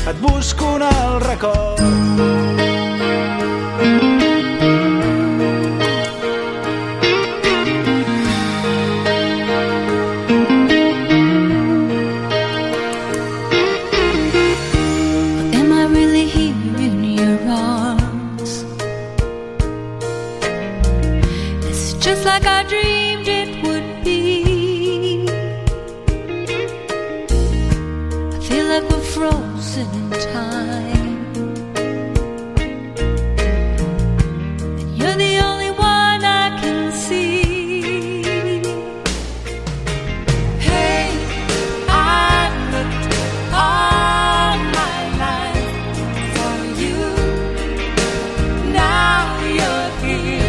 et busco en el record. Just like I dreamed it would be. I feel like we're frozen in time, and you're the only one I can see. Hey, I've looked all my life for you. Now you're here.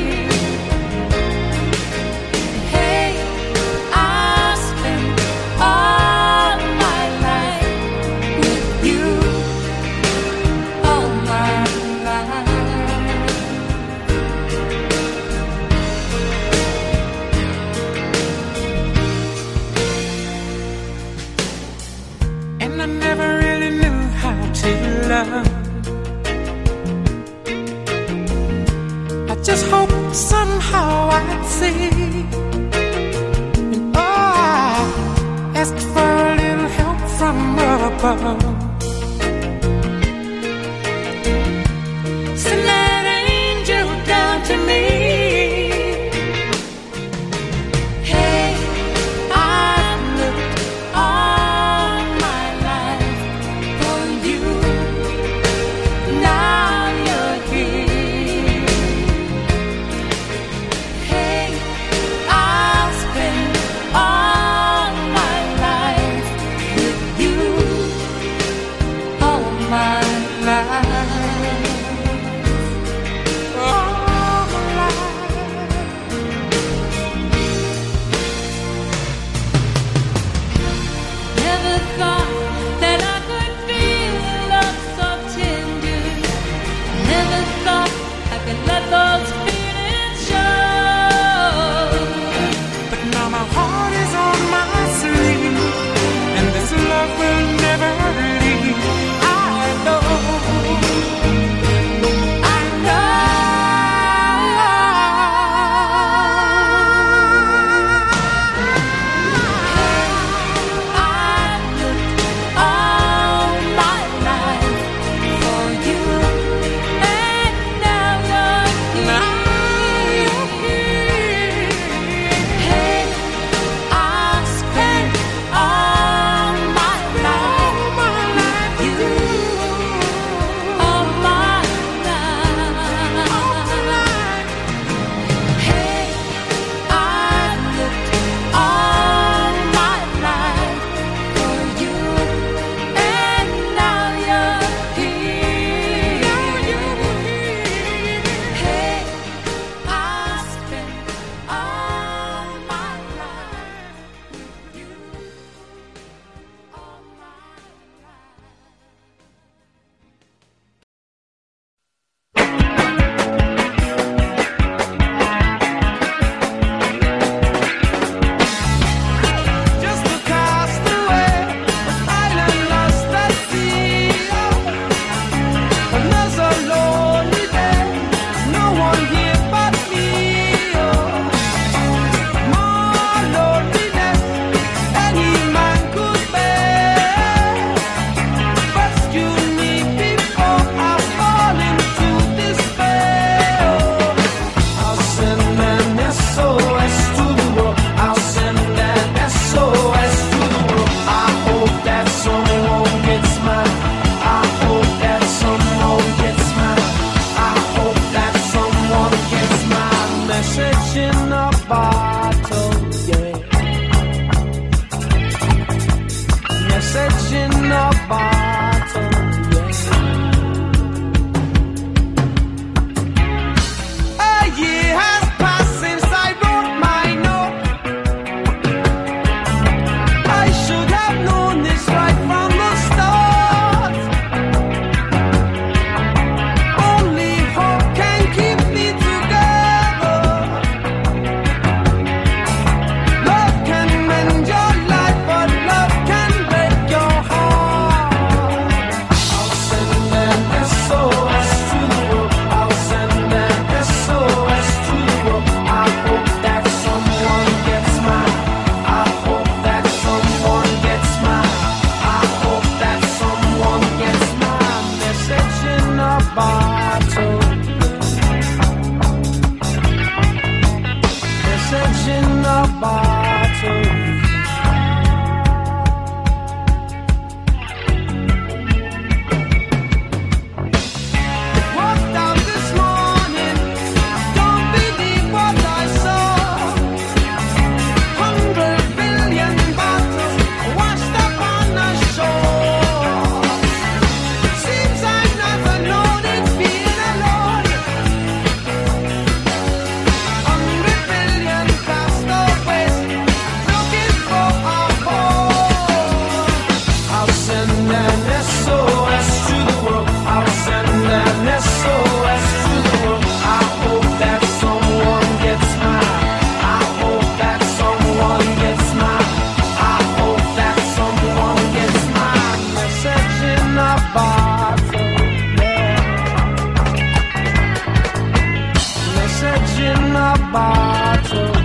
I just hope somehow I'd see. And oh, I asked for a little help from above. Send that angel down to me. Hey, I've looked all my life for you. Now you're here. Hey, I'll spend all my life with you. All my life. All my life. Never thought that I could feel love so tender. Never thought I could let those feelings show. But now my heart is on my sleeve, and this love will never leave. I know. bottle.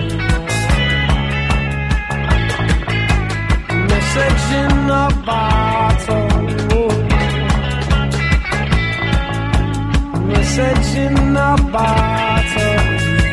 Message in a bottle. Message in a bottle.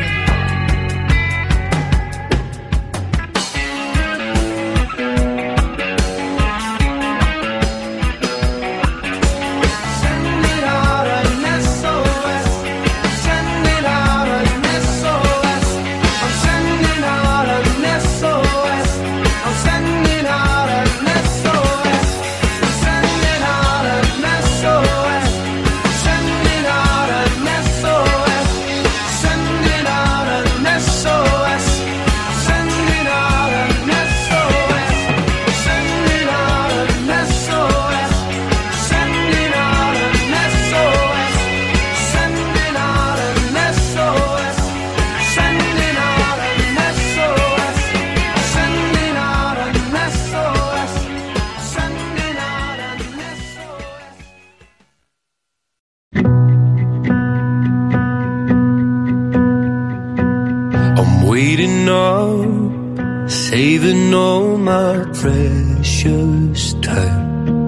Waiting up, saving all my precious time,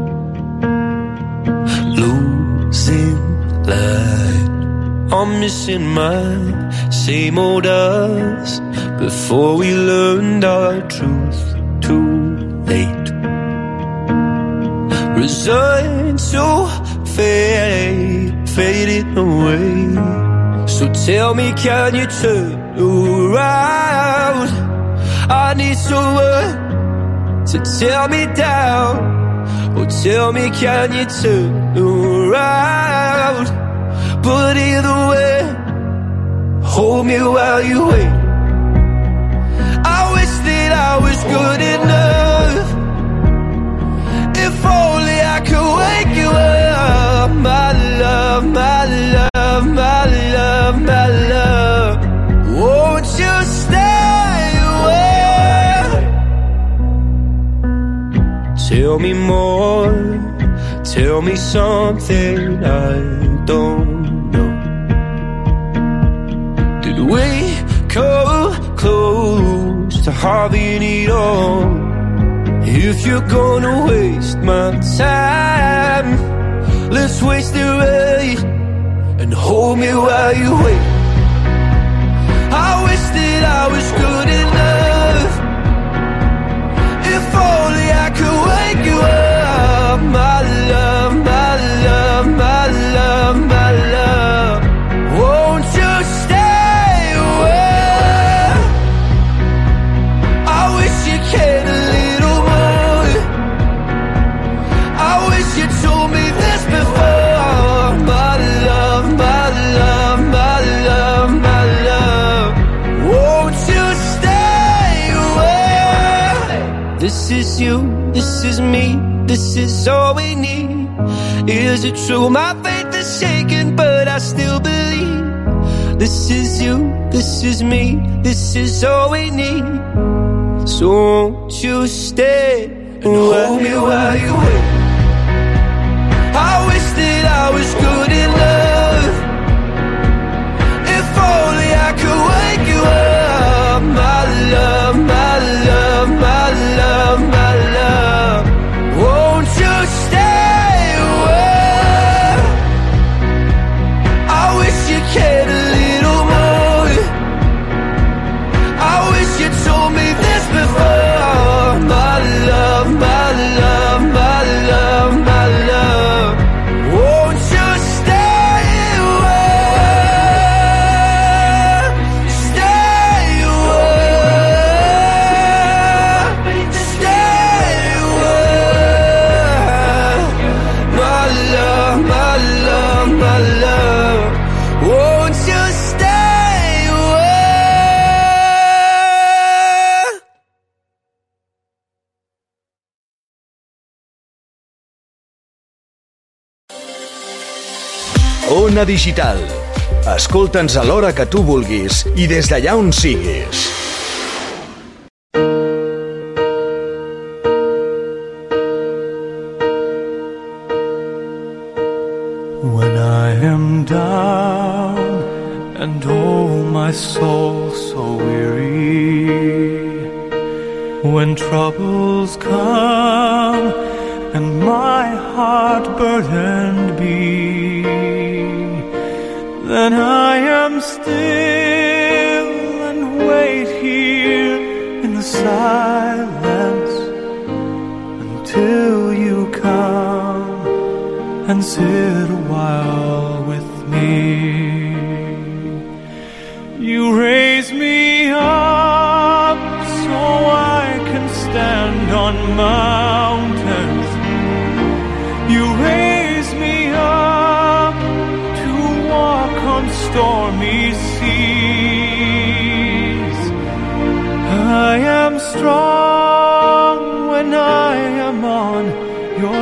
losing light. I'm missing my same old us before we learned our truth too late. Resigned to fading away. So tell me, can you turn around? I need someone to tear me down. Oh, tell me, can you turn around? But either way, hold me while you wait. I wish that I was good enough. If only I could wake you up. My love, my love, my love, my love. Won't you stay away? Tell me more. Tell me something I don't know. Did we come close to having it all? If you're gonna waste my time, let's waste it right and hold me while you wait. I wish that I was good enough. If only I could wake you up. My love, my love, my love, my love. Won't you stay away? I wish you cared a little more. I wish you told me this before. My love, my love, my love, my love. Won't you stay away? This is you, this is me, this is all we need. Is it true? My faith is shaken, but I still believe. This is you, this is me, this is all we need. So won't you stay and hold me while you wait? I wish that I was good enough. If only I could wake you up. My love, my love, my love, my love. Won't you stay away? I wish you cared a little more. I wish you told me this before. My love, my love, my love, my love. Won't you stay away? Stay away. Stay away. My love, my love, my love. Won't you stay away? Ona Digital. Escolta'ns a l'hora que tu vulguis i des d'allà on siguis. When I am down and oh my soul so weary. When troubles come and my heart burdened be, then I am still and wait here in the silence until you come and sit a while with me. You raise me up so I can stand on mountains. You raise me up to walk on stormy seas. I am strong when I am on your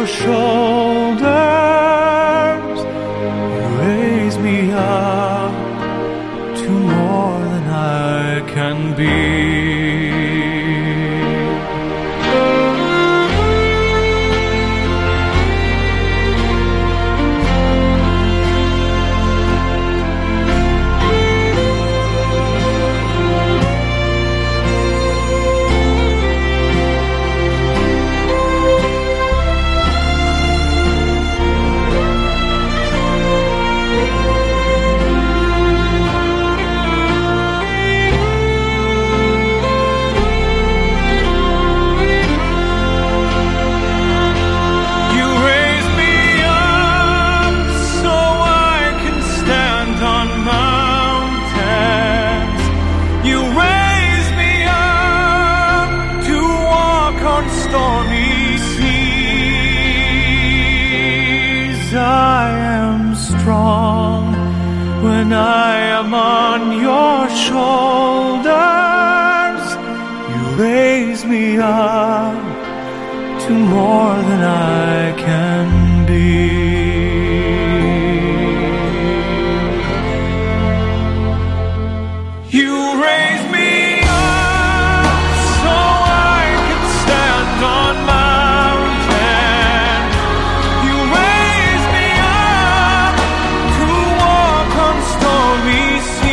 shoulders. You raise me up to more than I can be. When I am on your shoulders, you raise me up to more than I can be. You raise me up so I can stand on mountains. You raise me up to walk on stormy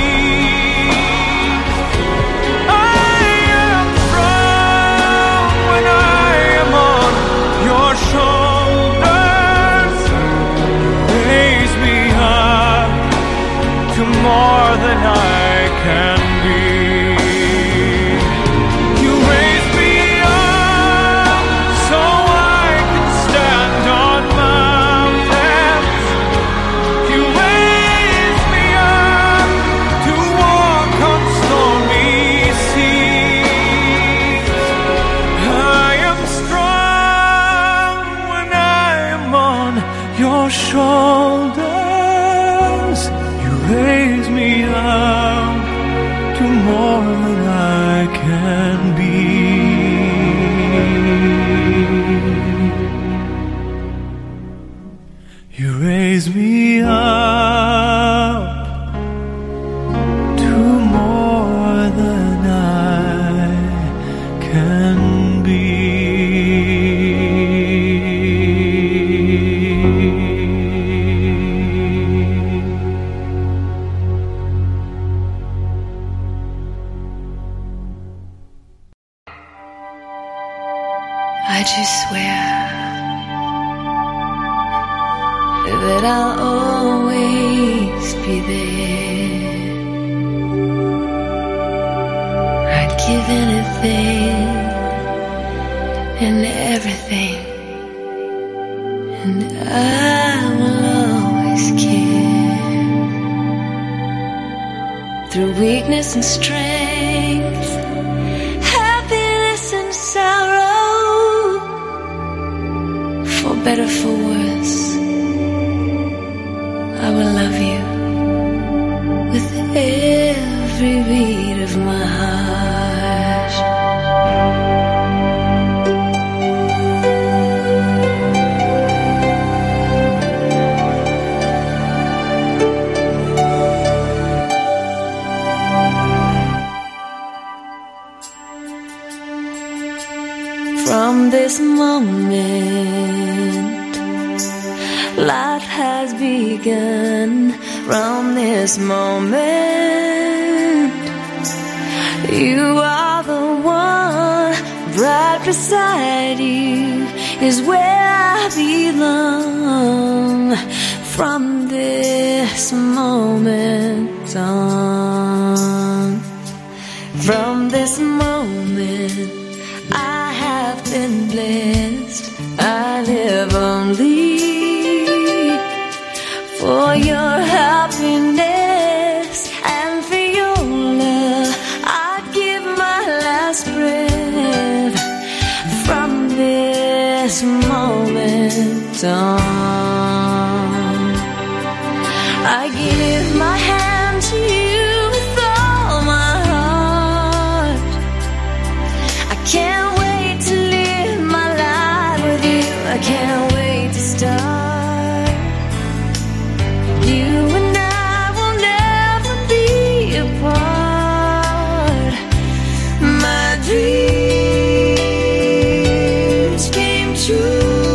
seas. I am strong when I am on your shoulders. You raise me up to more than I can be. You raise me up so I can stand on mountains. You raise me up to walk on stormy seas. I am strong when I am on your shoulders. You raise me up to more than I can be. You raise me up to more than I can be. I just swear that I'll always be there. I'd give anything and everything, and I will always care. Through weakness and strength, happiness and sorrow, for better, for worse, I will love you with every beat of my heart. From this moment, life has begun. from this moment. You are the one, right beside you is where I belong. From this moment on, from this moment I have been blessed. I live only for your happiness and for your love. I'd give my last breath. From this moment on, I give my hand to you with all my heart. I can't wait to live my life with you. I can't wait to start. You and I will never be apart. My dreams came true.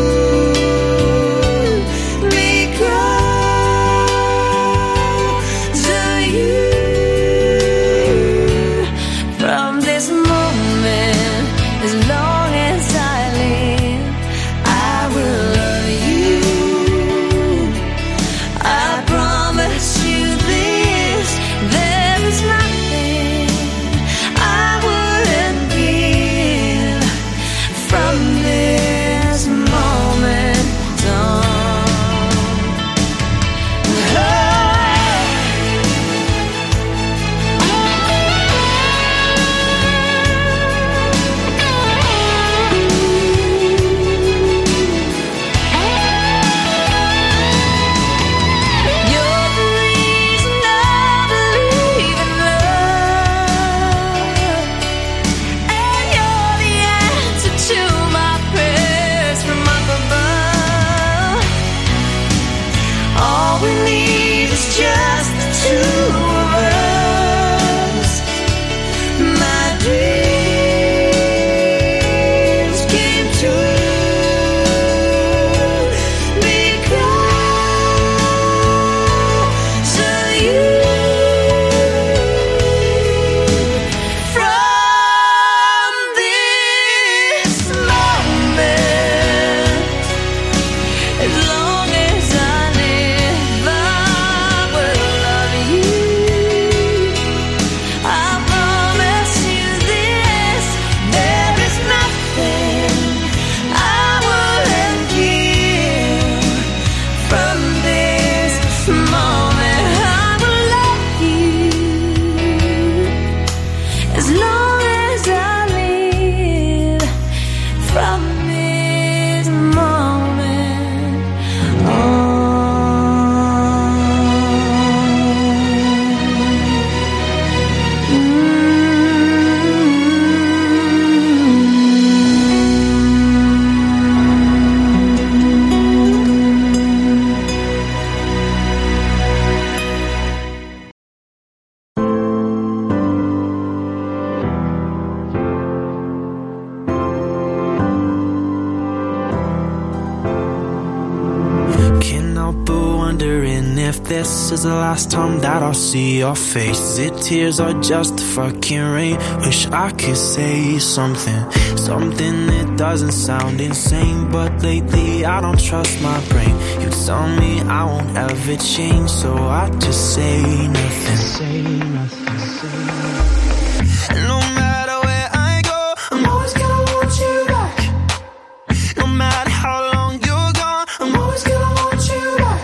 This is the last time that I'll see your face. Is it tears or just the fucking rain? Wish I could say something that doesn't sound insane, but lately I don't trust my brain. You tell me I won't ever change, so I just say nothing. No matter where I go, I'm always gonna want you back. No matter how long you're gone, I'm always gonna want you back.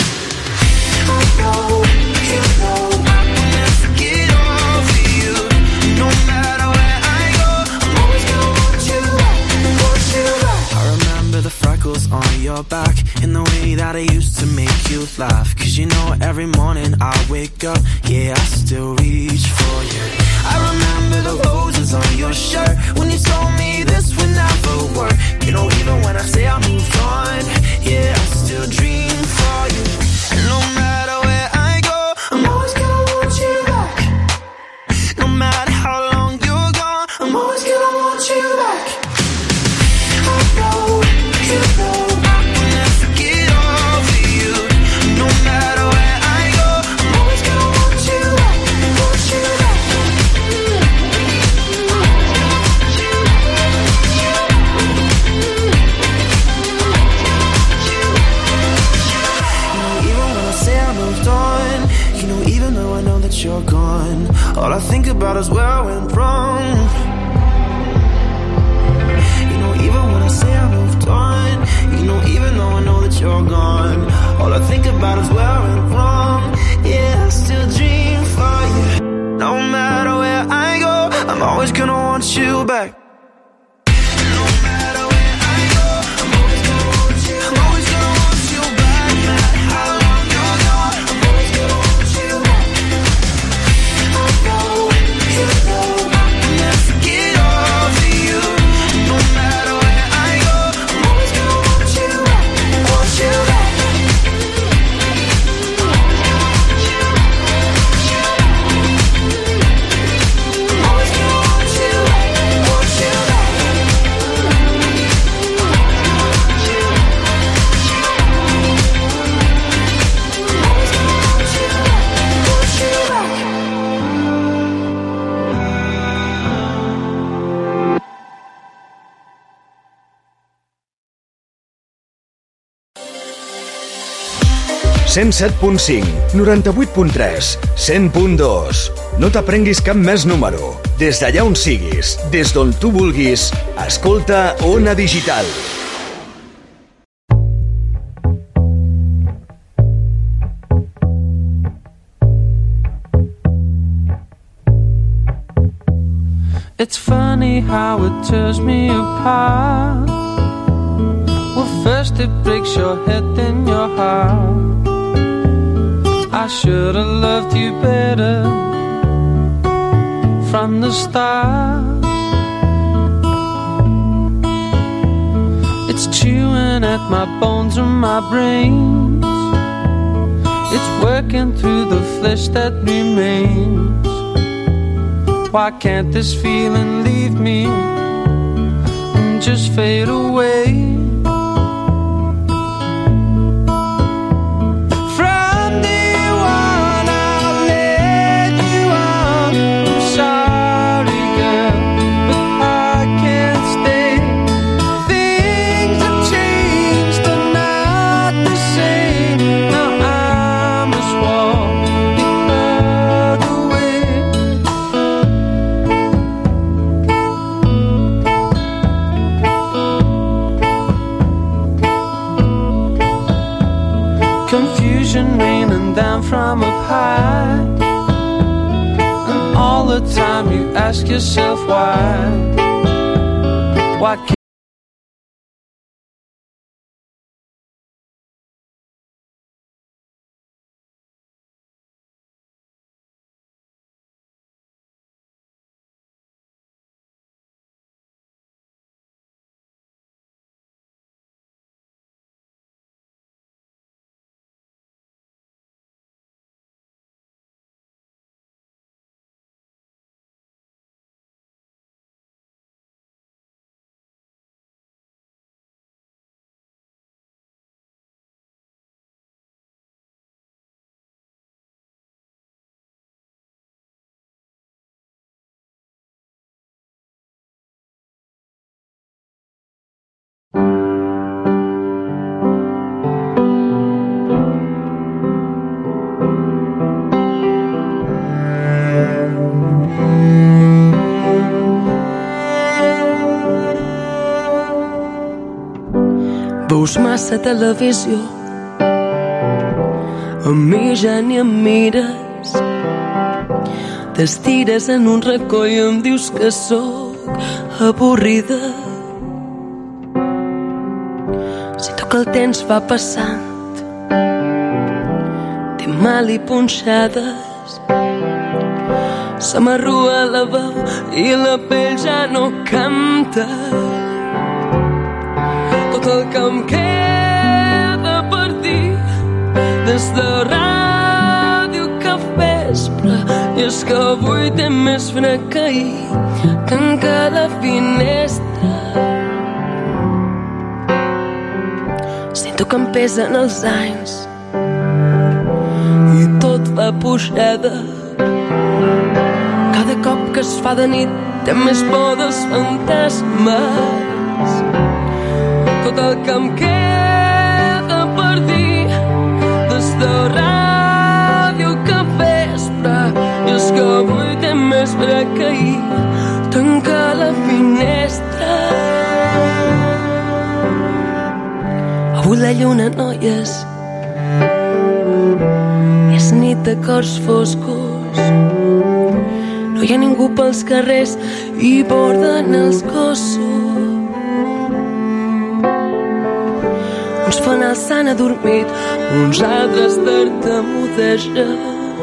On your back in the way that I used to make you laugh. Cause you know every morning I wake up, yeah, I still reach for you. I remember the roses on your shirt when you told me this would never work. You know, even when I say I moved on, yeah, I still dream for you. And no matter where I go, I'm always gonna want you back. No matter how long you're gone, I'm always gonna want you back. I know, you know, I will never get over you. No matter where I go, that you're gone. All I think about is where I went wrong. You know, even when I say I moved on, you know, even though I know that you're gone, all I think about is where I went wrong. Yeah, I still dream for you. No matter where I go, I'm always gonna want you back. ...107.5, 98.3, 100.2. No t'aprenguis cap més número. Des d'allà on siguis, des d'on tu vulguis, escolta Ona Digital. It's funny how it tears me apart. Well, first it breaks your head, then your heart. I should have loved you better from the start. It's chewing at my bones and my brains. It's working through the flesh that remains. Why can't this feeling leave me and just fade away? Confusion raining down from up high, and all the time you ask yourself why can't veus massa televisió, a mi ja ni em mires, t'estires en un racó i em dius que sóc avorrida. Sento que el temps va passant, tinc mal i punxades, se m'arrua la veu i la pell ja no canta. Tot el que em queda per dir, des de ràdio que vespre, i és que avui té més fred que ahir. Tanca la finestra, sento que em pesen els anys i tot va pujada. Cada cop que es fa de nit té més por dels fantasmes. Tot el que em queda per dir, des de ràdio que vespre, més fred que ahir. Tanca la finestra. Avui la lluna, noies, és nit de cors foscos. No hi ha ningú pels carrers i borden els gossos. Uns fan el sant adormit, uns altres tartamudegen.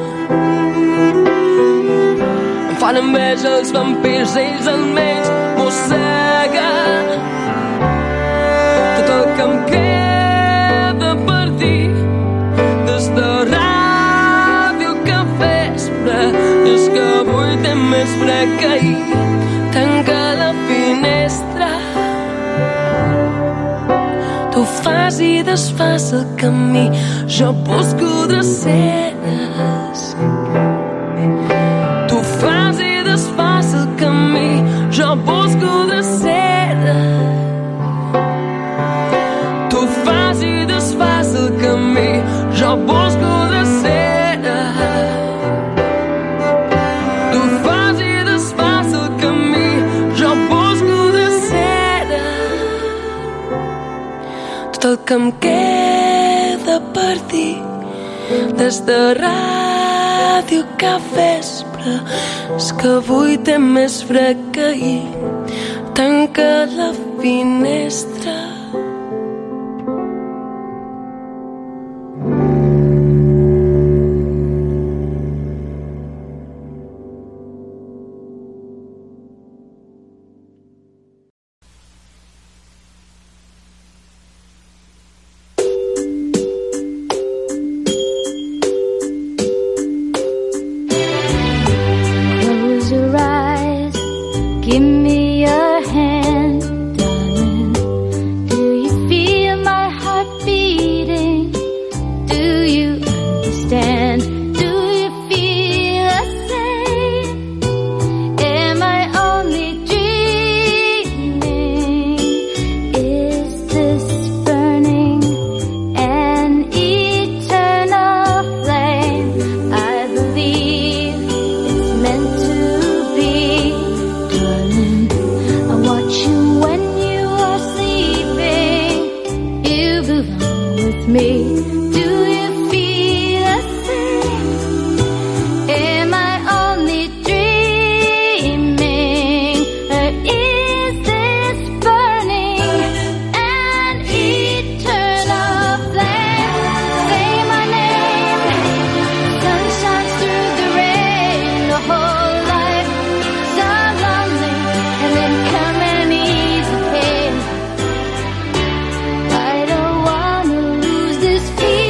Em fan enveja els vampirs, ells almenys mosseguen. Tot el que em queda per dir des de ràdio que vespre és que avui té més fred que ahir. Tanca la finestra. Tu fas i desfas el camí, jo busco dreceres. Tu fas i desfas el camí, jo busco dreceres. Tu fas i desfas el camí, jo busco dreceres. Tu fas i desfas el camí, jo busco dreceres. Tot el que em queda per dir des de ràdio que vespre és que avui té més fred que ahir. Tanca la finestra. Close your eyes, give me your hand, darling. Do you feel my heart beating? Do you understand? Do you feel the same? Am I only dreaming? Is this burning an eternal flame? I believe it's meant to be, darling. I watch you when you are sleeping. You belong with me. Do you feel the same? Am I only dreaming? Or is this burning an eternal flame? Say my name. Sun shines through the rain. The whole life sounds lonely, and then come an easy pain. I don't wanna lose this feeling.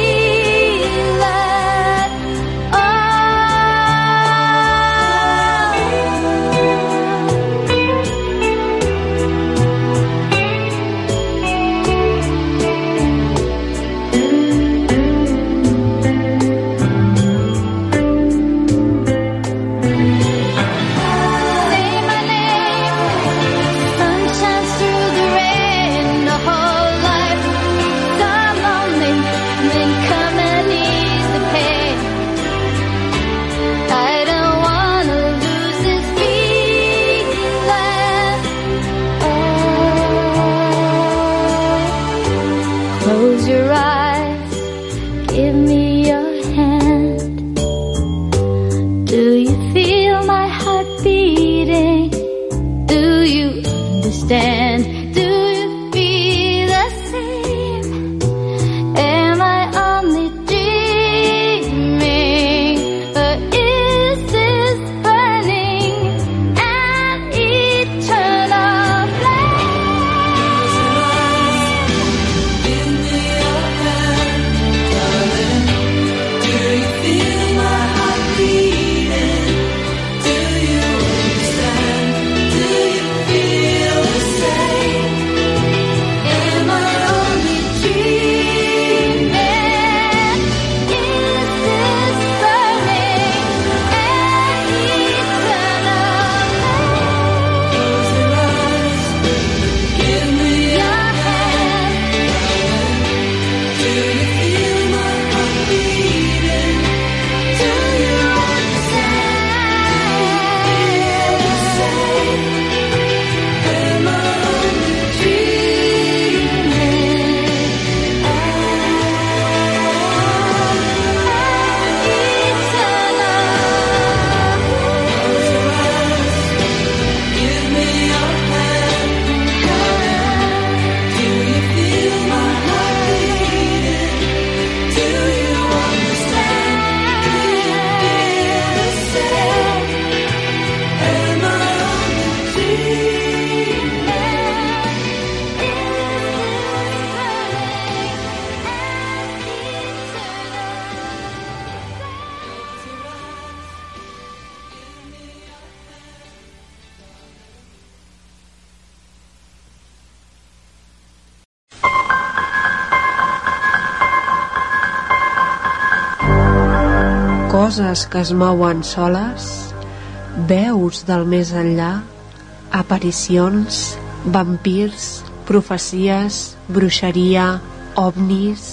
Coses que es mouen soles, veus del més enllà, aparicions, vampirs, profecies, bruixeria, ovnis.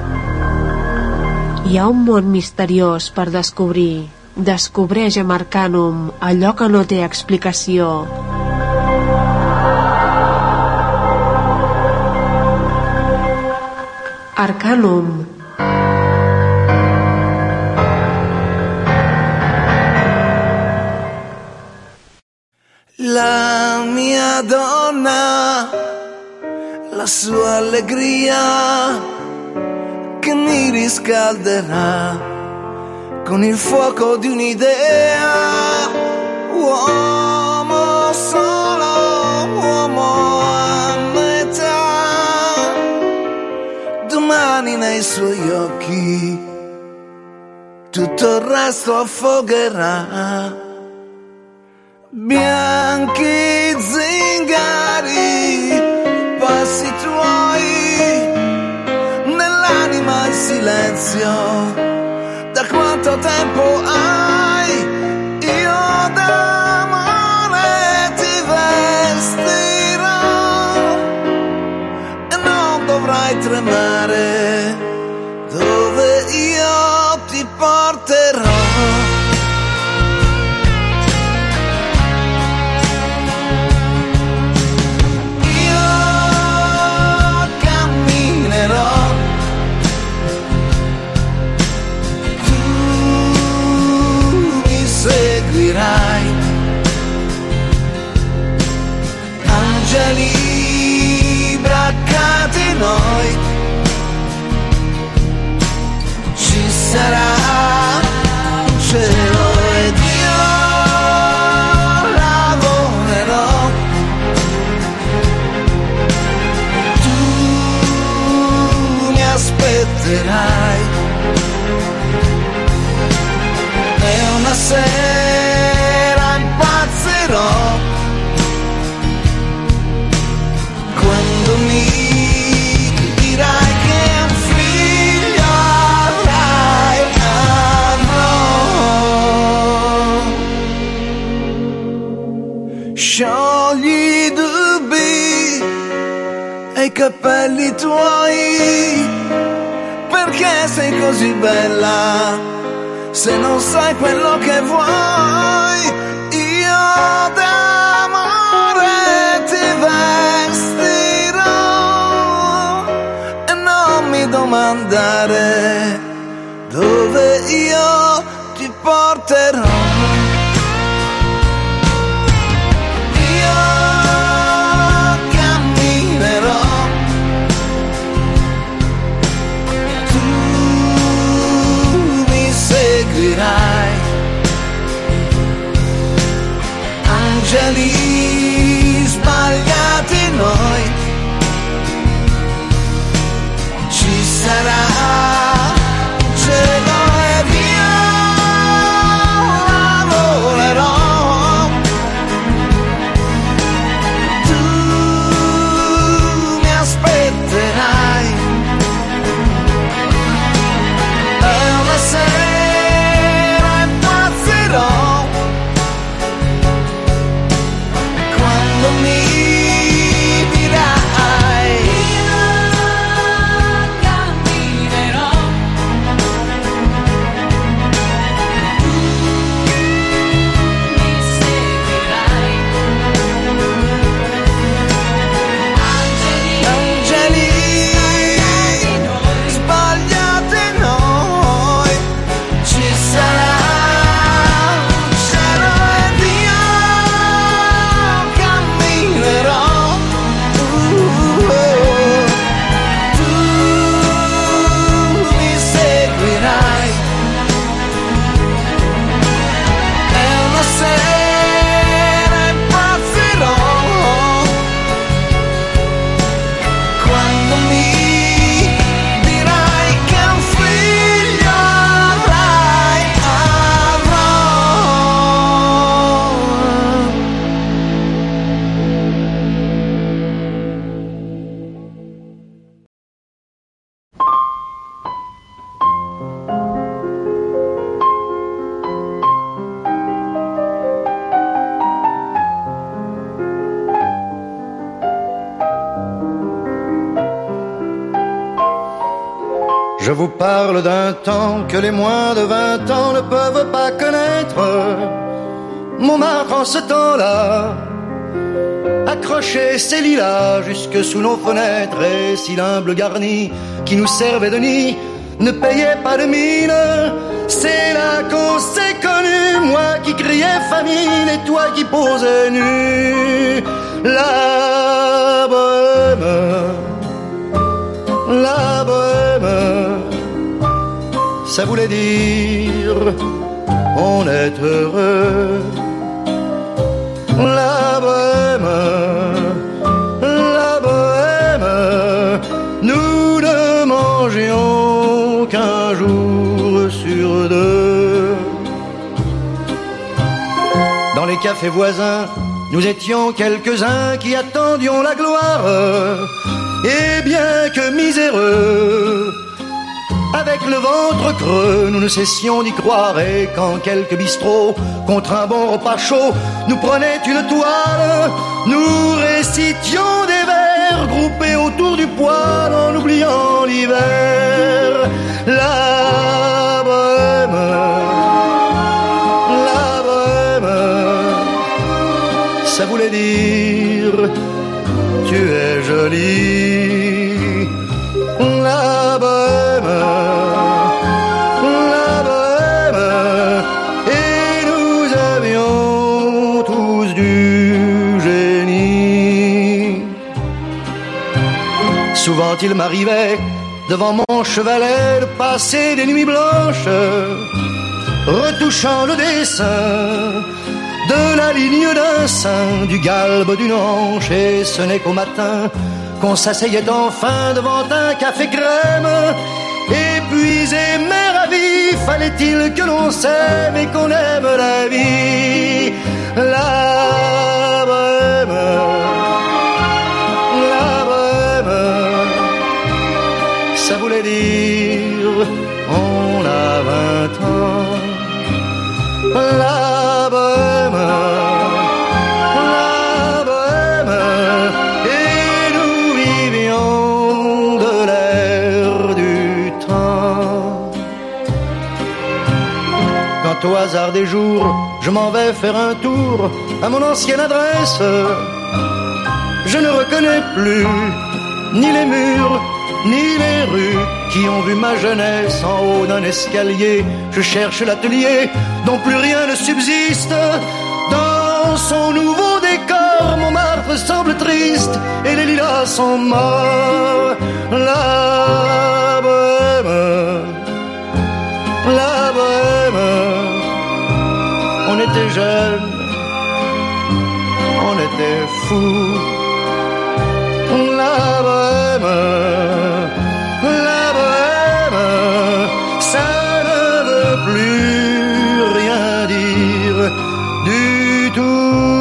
Hi ha un món misteriós per descobrir. Descobreix amb Arcanum allò que no té explicació. Arcanum. La mia donna, la sua allegria che mi riscalderà con il fuoco di un'idea. Uomo solo, uomo a metà, domani nei suoi occhi tutto il resto affogherà. Bianchi zingari, passi tuoi, nell'anima il silenzio, da quanto tempo hai? Io d'amore ti vestirò e non dovrai tremare dove io ti porterò. Angeli braccati noi, ci sarà un cielo ed io lavorerò, tu mi aspetterai e una sera impazzerò quando mi dirai che un figlio avrai, avrò. Sciogli i dubbi e i capelli tuoi, perché sei così bella se non sai quello che vuoi. Io d'amore ti vestirò e non mi domandare dove io ti porterò. Io camminerò, tu mi seguirai. Angeli sbagliati noi, ci sarà un cielo ed io lavorerò, tu mi aspetterai e una sera impazzerò quando mi dirai io camminerò, vous parle d'un temps que les moins de 20 ans ne peuvent pas connaître. Montmartre en ce temps-là accrochait ses lilas jusque sous nos fenêtres, et si l'humble garni qui nous servait de nid ne payait pas de mine, c'est là qu'on s'est connus, moi qui criais famine et toi qui posais nu. La bohème, ça voulait dire on est heureux. La bohème, nous ne mangions qu'un jour sur deux. Dans les cafés voisins, nous étions quelques-uns qui attendions la gloire. Et bien que miséreux, avec le ventre creux, nous ne cessions d'y croire. Et quand quelques bistrots, contre un bon repas chaud, nous prenaient une toile, nous récitions des vers groupés autour du poêle en oubliant l'hiver. La bohème, ça voulait dire tu es jolie. La bohème, et nous avions tous du génie. Souvent il m'arrivait devant mon chevalet de passer des nuits blanches, retouchant le dessin de la ligne d'un sein, du galbe d'une hanche, et ce n'est qu'au matin qu'on s'asseyait enfin devant un café crème. Épuisé mais ravi, fallait-il que l'on s'aime et qu'on aime la vie. La bohème, ça voulait dire on a 20 ans. La bohème, et nous vivions de l'air du temps. Quand au hasard des jours, je m'en vais faire un tour à mon ancienne adresse, je ne reconnais plus ni les murs, ni les rues qui ont vu ma jeunesse en haut d'un escalier. Je cherche l'atelier dont plus rien ne subsiste. Dans son nouveau décor, Montmartre semble triste et les lilas sont morts. La bohème, on était jeunes, on était fous. La bohème, ça ne veut plus rien dire du tout.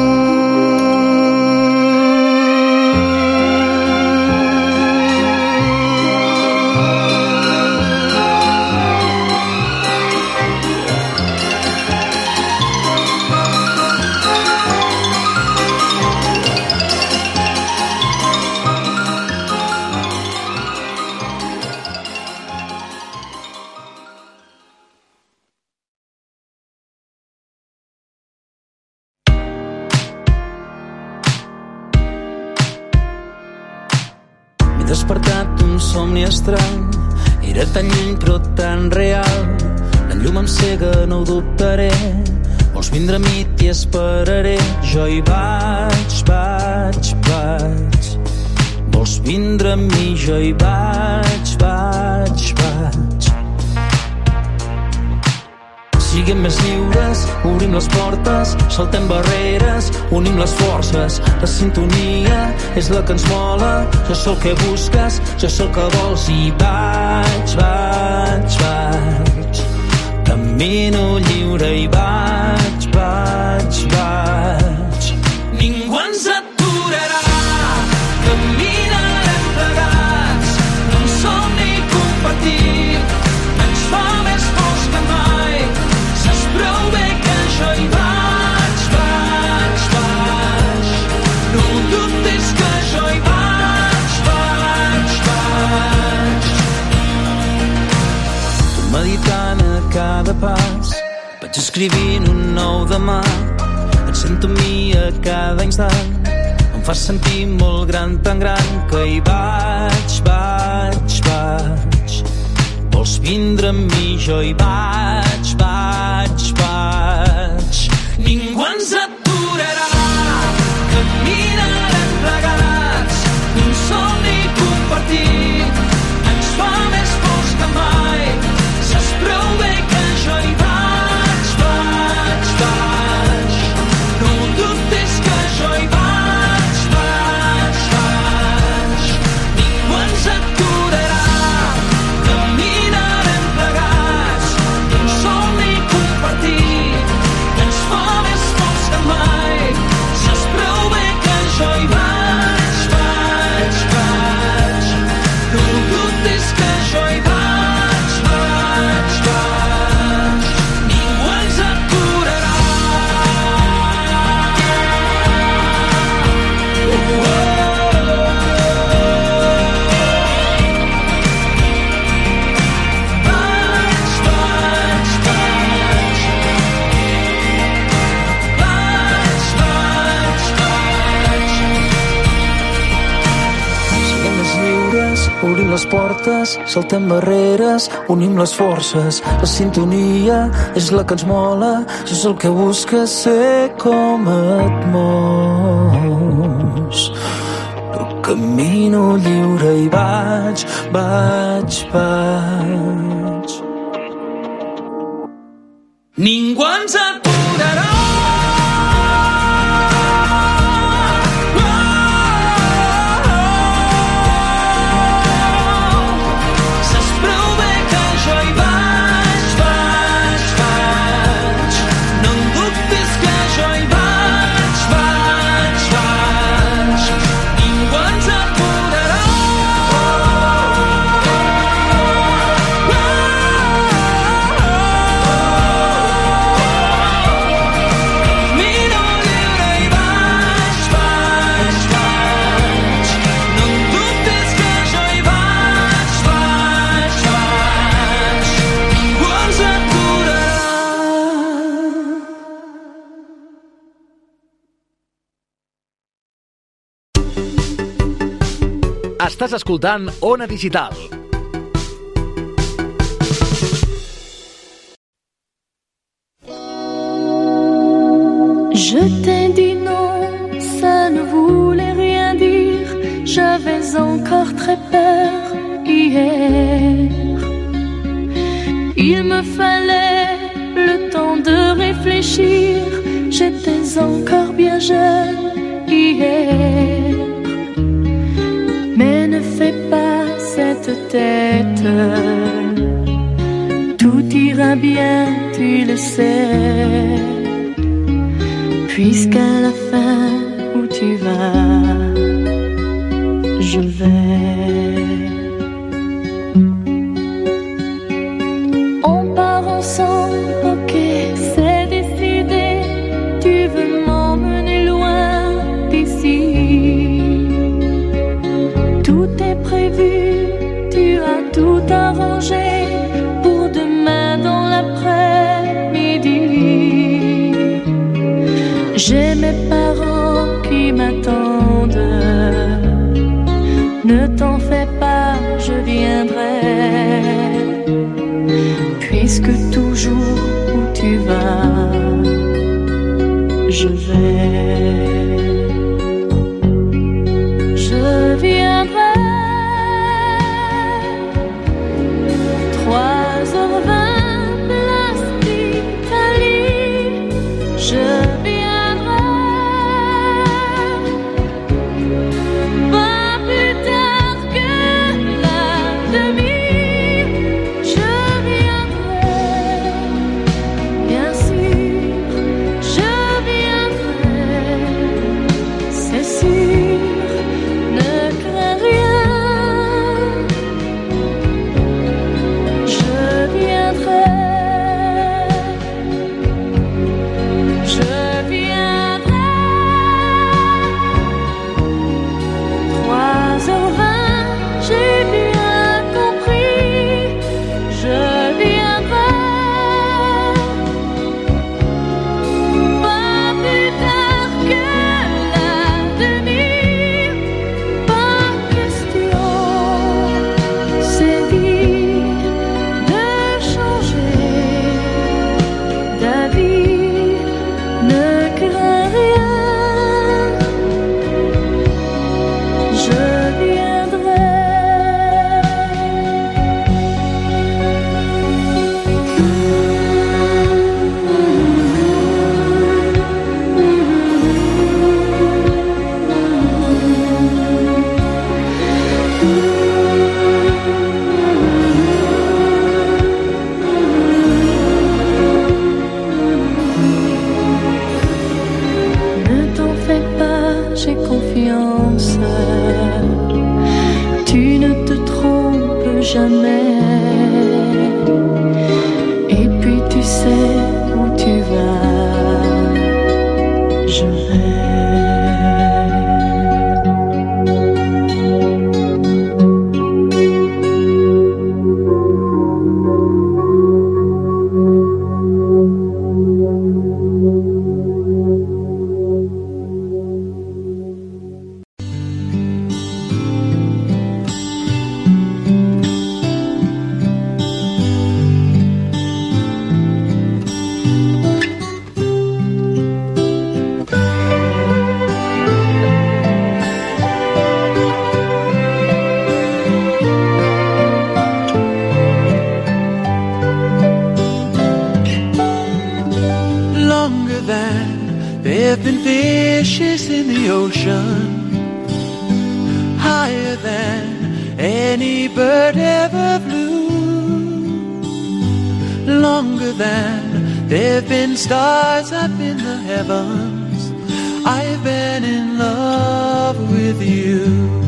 despertat un somni estrany. Era tan lluny però tan real. La llum em cega, no ho dubtaré. Vols vindre a mi, t'hi esperaré. Jo hi vaig. Vols vindre a mi, jo hi vaig. Siguem més lliures, obrim les portes, saltem barreres, unim les forces. La sintonia és la que ens mola. Jo sé el que busques, jo sé el que vols i vaig. Camino lliure i vaig. Ningú ens aturarà, caminarem plegats, d'un somni compartit, ens fa més forts que mai. Saps prou bé que jo hi vaig. No ho dubtis que jo hi vaig. meditant a cada pas, vaig escrivint un nou demà. Et sento a mi a cada instant, em fas sentir molt gran, tan gran que hi vaig. Vols vindre amb mi, jo hi vaig. Ningú ens aturarà, caminarem plegats, un somni compartit ens fa més forts que mai. Saps prou bé que jo hi vaig. No dubtes que jo hi vaig. Ningú ens aturarà, caminarem plegats, un somni compartit ens fa més forts que mai. Saps prou bé que jo hi vaig. No dubtes que jo hi vaig. Ningú ens aturarà. Siguem més lliures, obrim les portes, saltem barreres, unim les forces. La sintonia és la que ens mola, això és el que busques, ser com et mous. Jo camino lliure i vaig. Ningú ens aturarà. Saps prou bé que jo hi vaig. No en dubtes que jo hi vaig. Ningú ens aturarà. Camino lliure i vaig. No en dubtes que jo hi vaig. Ningú ens aturarà. Estàs escoltant Ona Digital. Je t'ai dit non, ça ne voulait rien dire. J'avais encore très peur hier. Il me fallait le temps de réfléchir. J'étais encore bien jeune hier. Mais ne fais pas cette tête. Tout ira bien, tu le sais. Puisqu'à la fin où tu vas, je vais. On part ensemble, ok, c'est décidé. Tu veux m'emmener loin d'ici. Tout est prévu, tu as tout arrangé pour demain dans l'après-midi. J'ai mes parents qui m'attendent. Ne t'en fais pas, je viendrai. Puisque toujours où tu vas, je vais. Je viendrai. 3h20, place d'Italie. Je viendrai. Pas plus tard que la demi. Je viendrai. Bien sûr, je viendrai. There've been fishes in the ocean, higher than any bird ever flew, longer than there've been stars up in the heavens. I've been in love with you.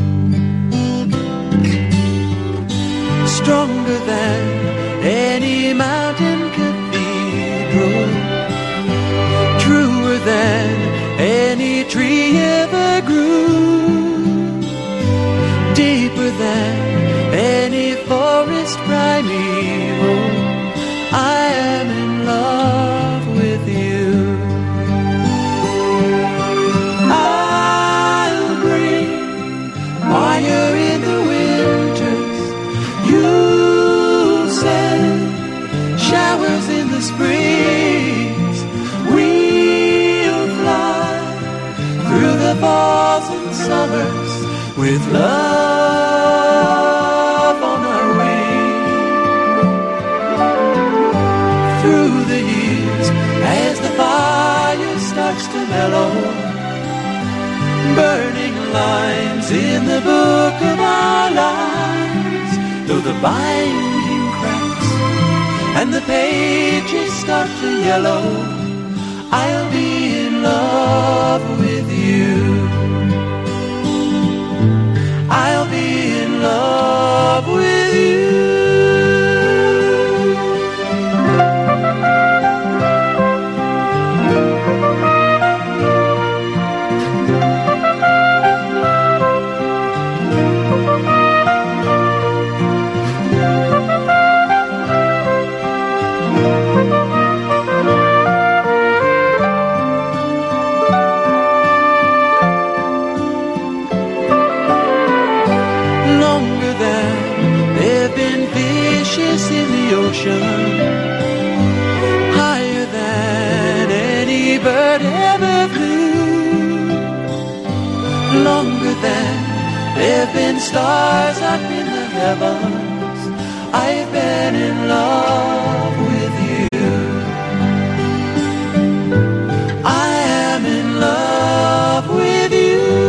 Stronger than any mountain cathedral, truer than any tree ever grew, deeper than any forest primeval. I am in love with you. I'll bring fire in the winters, you'll send showers in the springs. We'll fly through the falls and summers with love on our wings. Through the years, as the fire starts to mellow, burning lines in the book of our lives, though the binding cracks and the pages start to yellow, I'll be in love with you. I'll be in love with you. In the ocean, higher than any bird ever flew, longer than there've been stars up in the heavens. I've been in love with you. I am in love with you.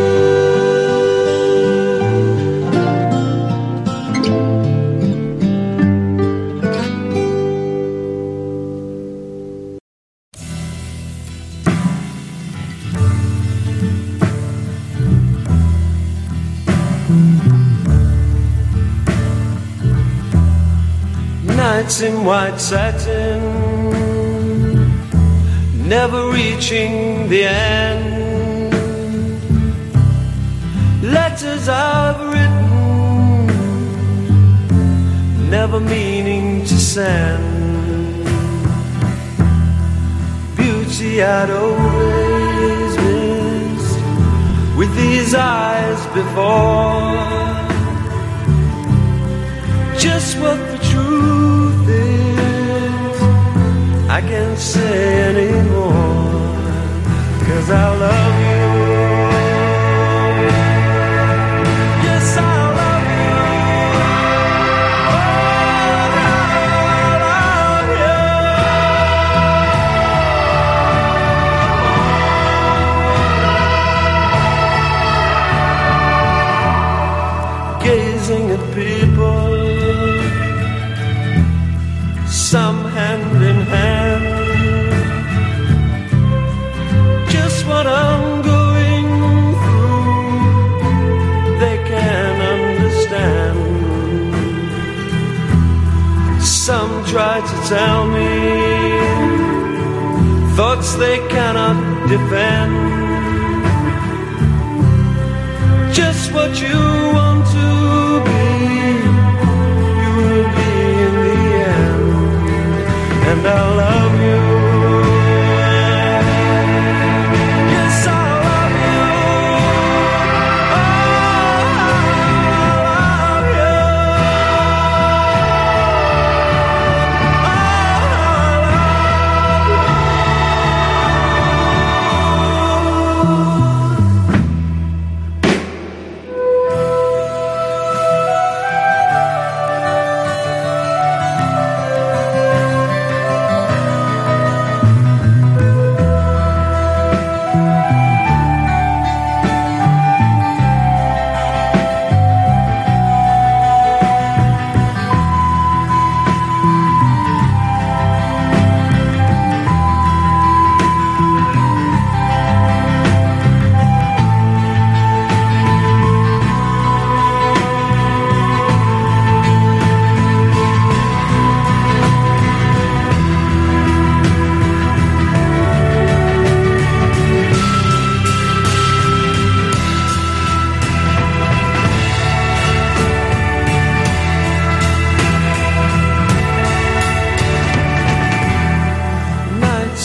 Nights in white satin, never reaching the end. Letters I've written, never meaning to send. Beauty I'd always missed with these eyes before. Just what the truth is, I can't say anymore, 'cause I love you. Yes, I love you. Oh, I love you. Gazing at people, some hand in hand, just what I'm going through, they can understand. Some try to tell me thoughts they cannot defend, just what you want to be, you will be in the end. And I love you. Yes, I love you. Oh, I love you.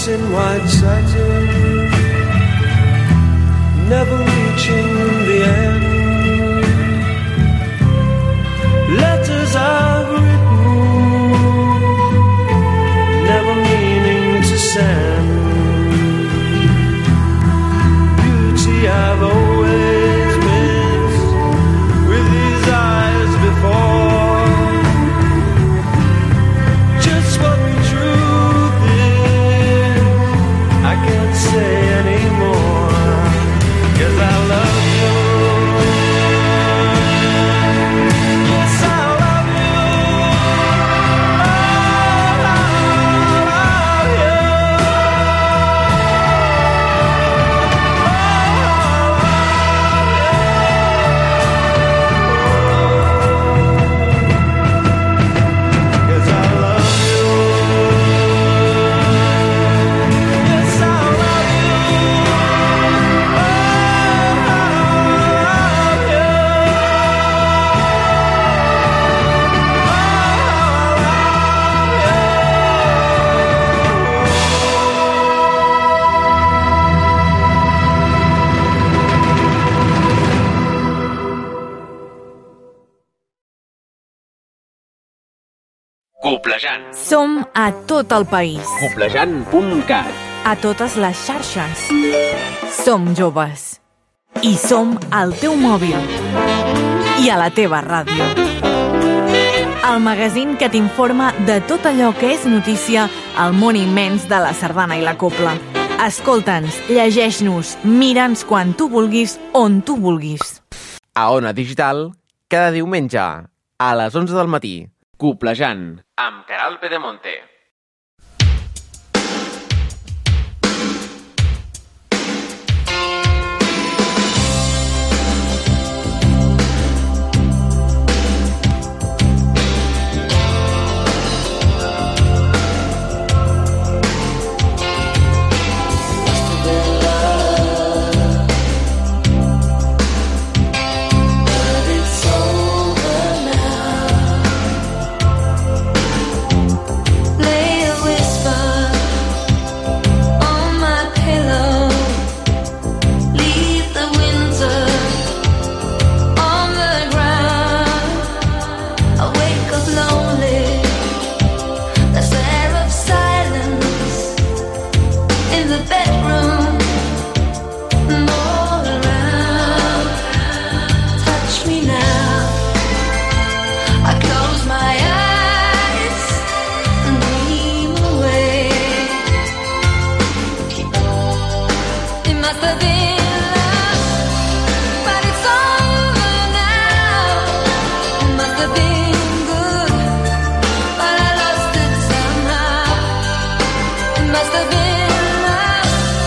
in white satin, never reaching the end. Letters I've written, never meaning to send. Beauty I've always missed with these eyes before. Just what the truth is, I can't say anymore, 'cause I love you. Yes, I love you. Coplejant. Som a tot el país. Coplejant.cat. A totes les xarxes. Som joves. I som al teu mòbil. I a la teva ràdio. El magazín que t'informa de tot allò que és notícia al món immens de la sardana i la copla. Escolta'ns, llegeix-nos, mira'ns quan tu vulguis, on tu vulguis. A Ona Digital, cada diumenge, a les 11 del matí. Coplejant, amb Caral Pedemonte. Must have been love.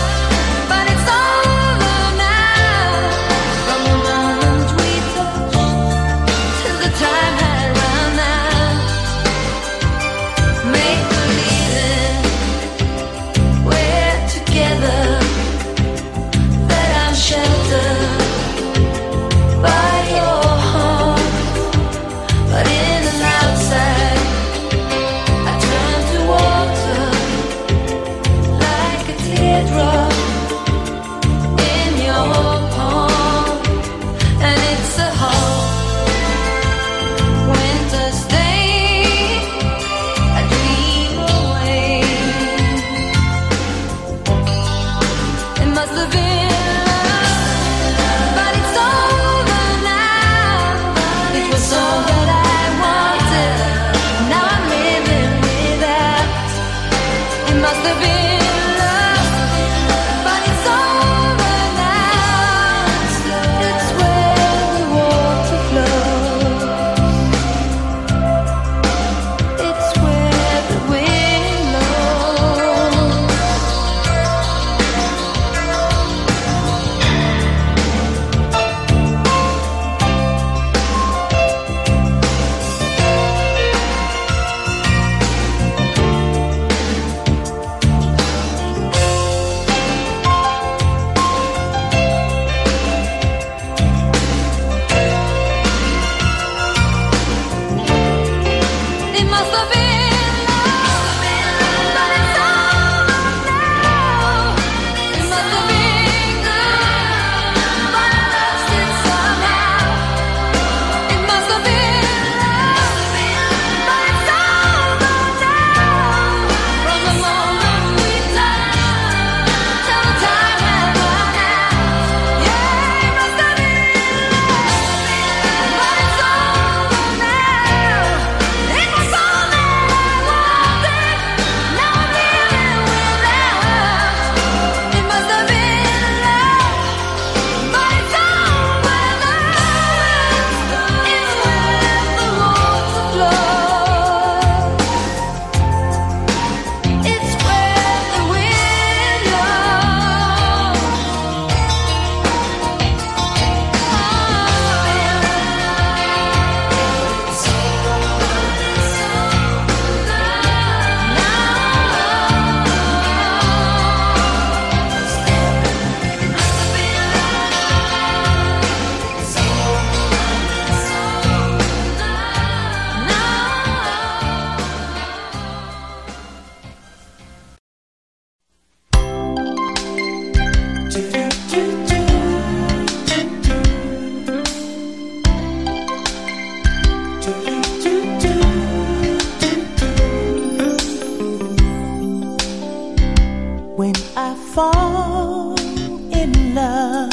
fall in love,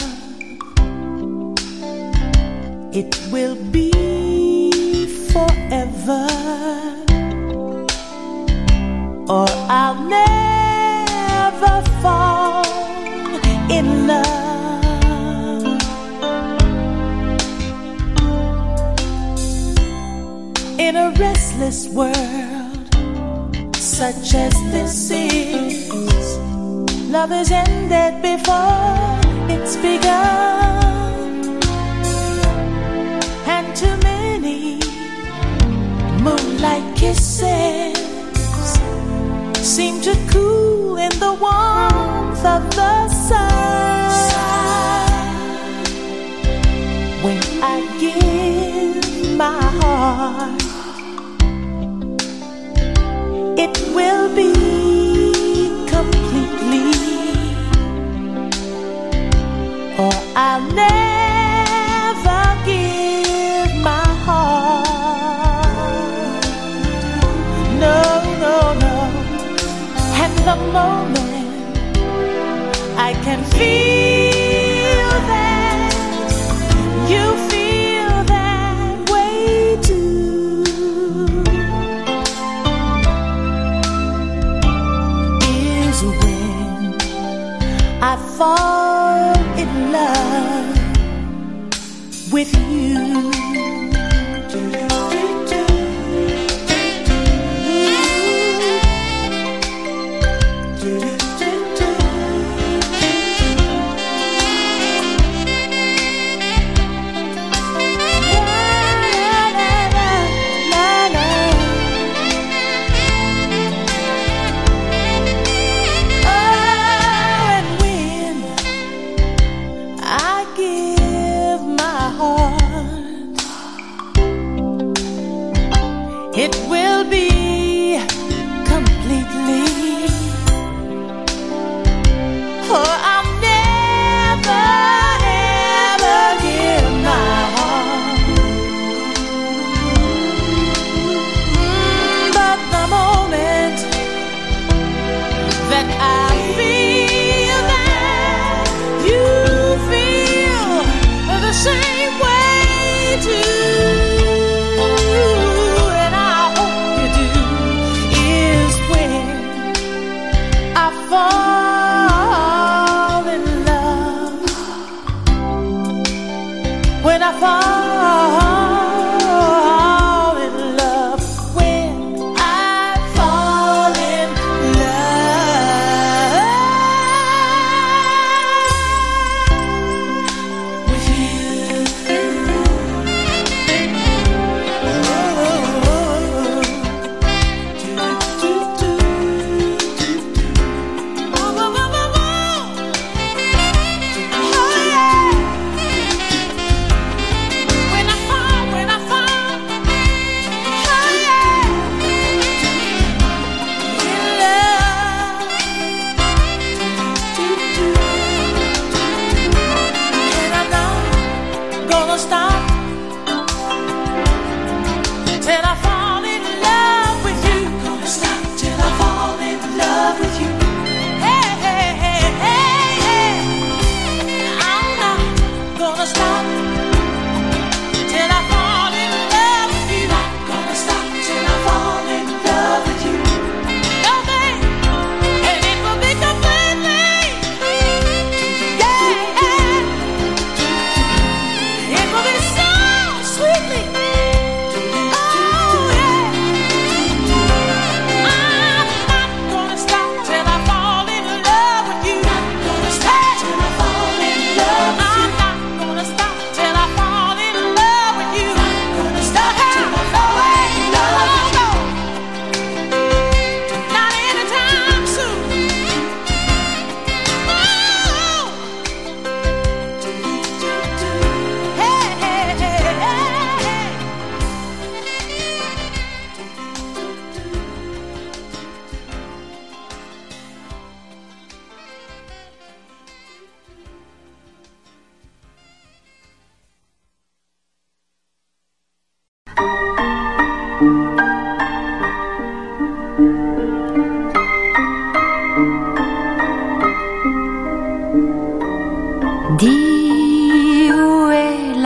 it will be forever, or I'll never fall in love. In a restless world such as this is, love has ended before it's begun, and too many moonlight kisses seem to cool in the warmth of the sun. When I give my heart, it will be completely, or I'll never give my heart. No, no, no. And the moment I can feel that you feel that way too, is when I fall in love with you.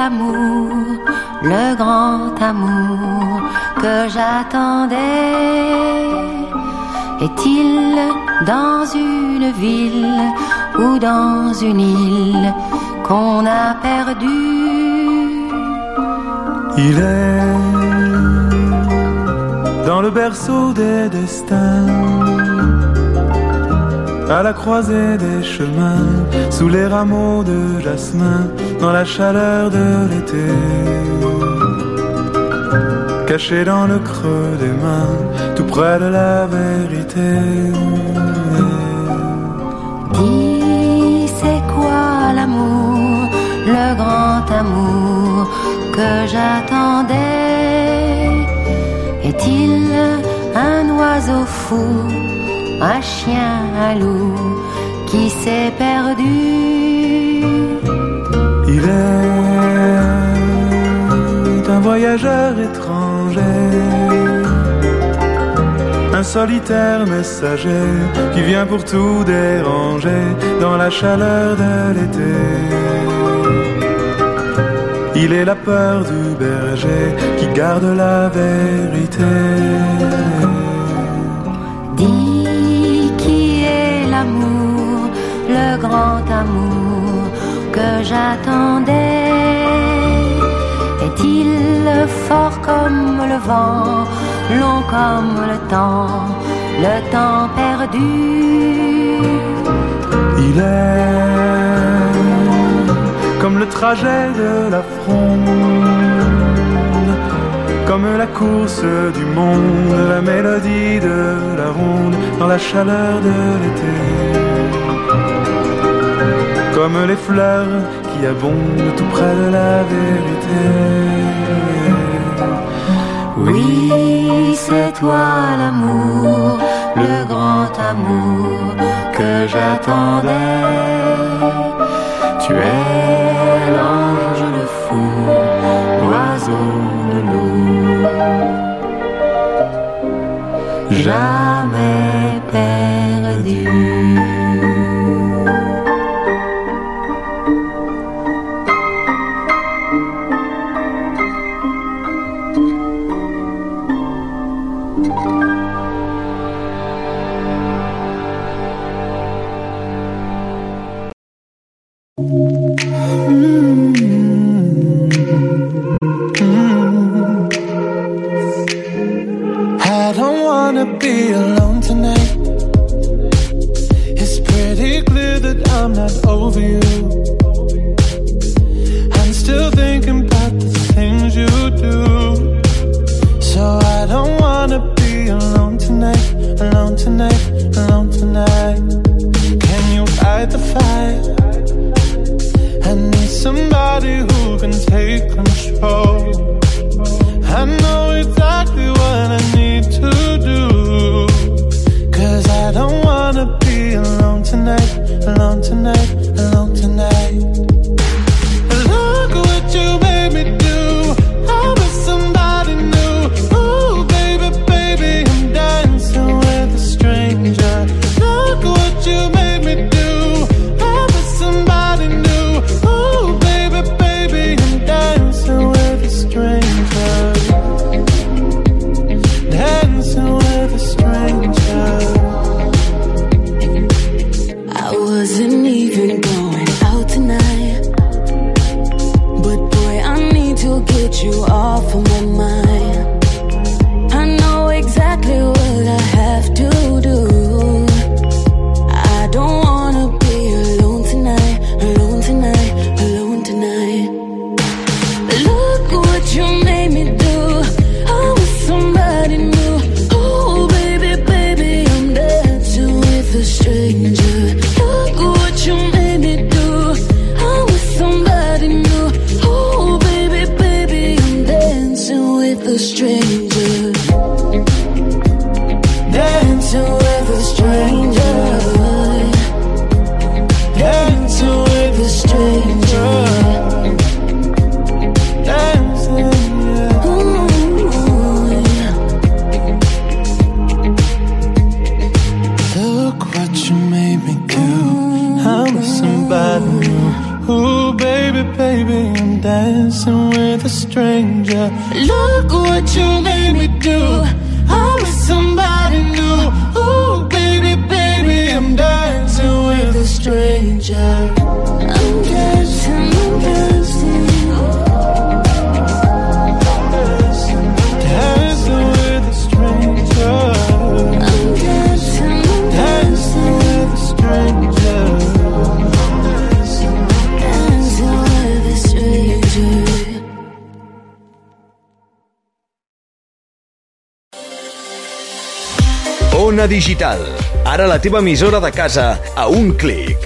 l'amour, le grand amour que j'attendais? Est-il dans une ville ou dans une île qu'on a perdu? Il est dans le berceau des destins, à la croisée des chemins, sous les rameaux de jasmin, dans la chaleur de l'été, caché dans le creux des mains, tout près de la vérité. Dis, c'est quoi l'amour, le grand amour que j'attendais? Est-il un oiseau fou, un chien, un loup qui s'est perdu? Il est un voyageur étranger, un solitaire messager qui vient pour tout déranger dans la chaleur de l'été. Il est la peur du berger qui garde la vérité. Dis, qui est l'amour, le grand amour que j'attendais? Est-il fort comme le vent, long comme le temps perdu? Il est comme le trajet de la fronde, comme la course du monde, la mélodie de la ronde dans la chaleur de l'été, comme les fleurs qui abondent tout près de la vérité. Oui, c'est toi l'amour, le grand amour que j'attendais. Tu es l'ange, le fou, l'oiseau de loup, jamais perdu. a stranger. Look what you made me do. I'm with somebody new. Ooh, baby, baby, I'm dancing with a stranger. I'm dancing, I'm dancing. Dancing with a stranger. I'm dancing, I'm dancing with a stranger. Dancing with a stranger. Ona Digital. Ara la teva emissora de casa a un clic.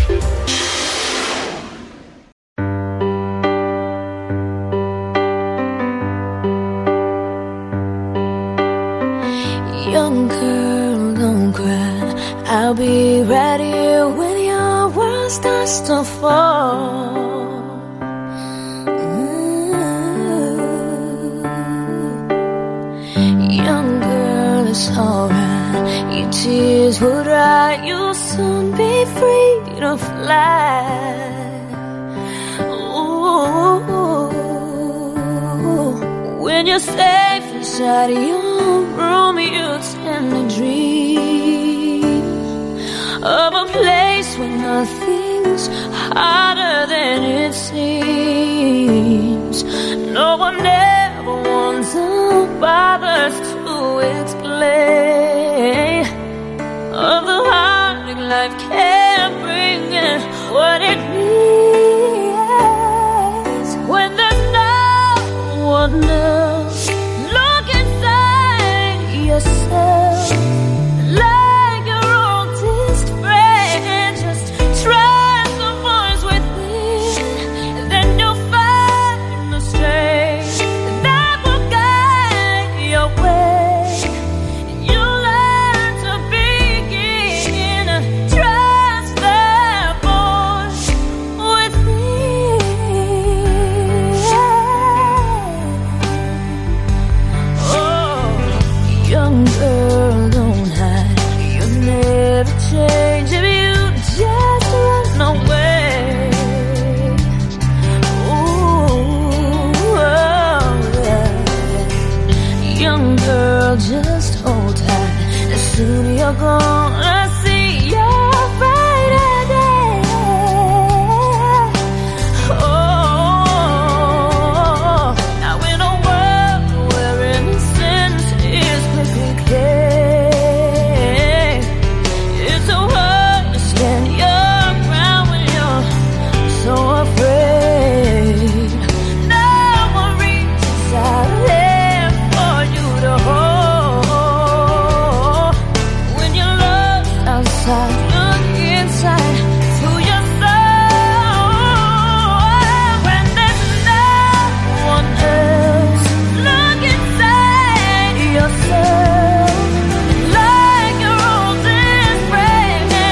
Young girl, don't cry. I'll be right here when your world starts to fall. Young girl, it's alright. Your tears will dry. You'll soon be free to fly. Ooh, when you're safe inside your room, you tend to dream of a place where nothing's harder than it seems. No one ever wants or bothers to explain of the heartache life can bring and what it means when there's no one else. Look inside yourself like your oldest friend. Just trust the voice within, then you'll find the strength that will guide your way. You'll learn to begin and trust that voice within. Oh, young girl, don't hide. You'll never change if you just run away. Ooh, oh, yeah. Young girl, just hold tight. As soon as you're gone,